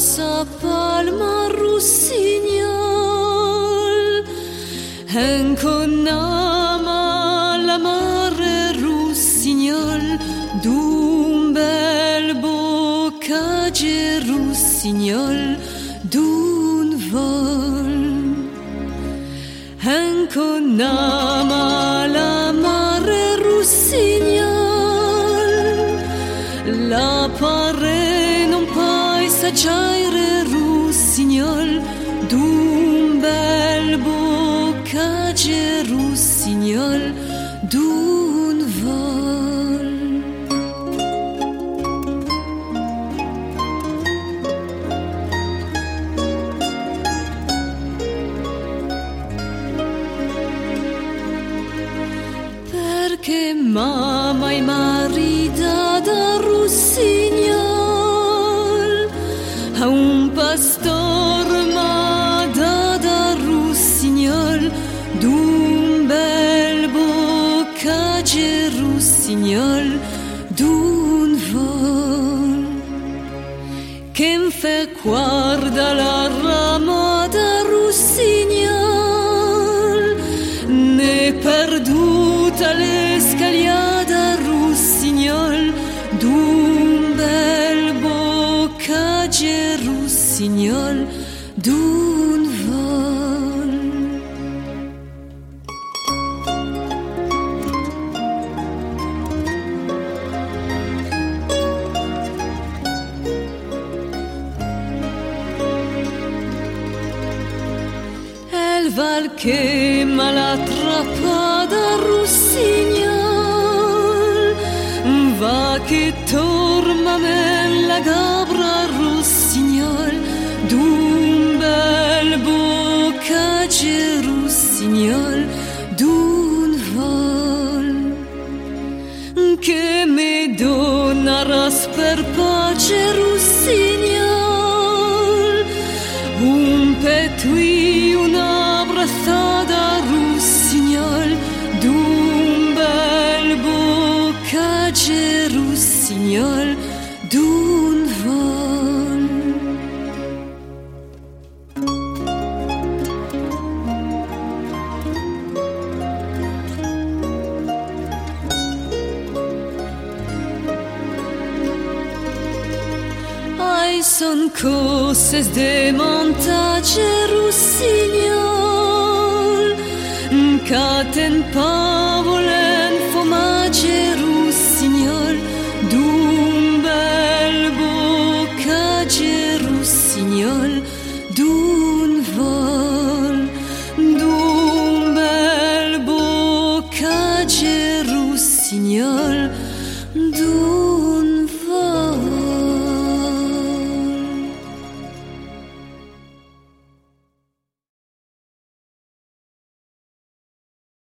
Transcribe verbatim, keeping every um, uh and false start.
sa palma russignol, enconama la mare russignol, d'un bel boccage russignol, d'un vol. Enconama la mare russignol, la pare non paesaggiare russignol, d'un bel boccage russignol, d'un vol. Perché mamma e marita da russignol, a un pastor ma da da russignol, d'un bel boccage russignol, d'un vol. Che fe guarda la ramada russignol, ne perduta l'escaliada russignol, d'un bel boccage russignol, d'un vol. El val che malatrappada russignol, va che torma nella gabra russignol, d'un bel boccage russignol, d'un vol. Che me donaras per pace russignol, un petui, una abbracciata russignol, d'un bel boccage russignol, d'un vol. Ai son coses de montage russignol, caten pavole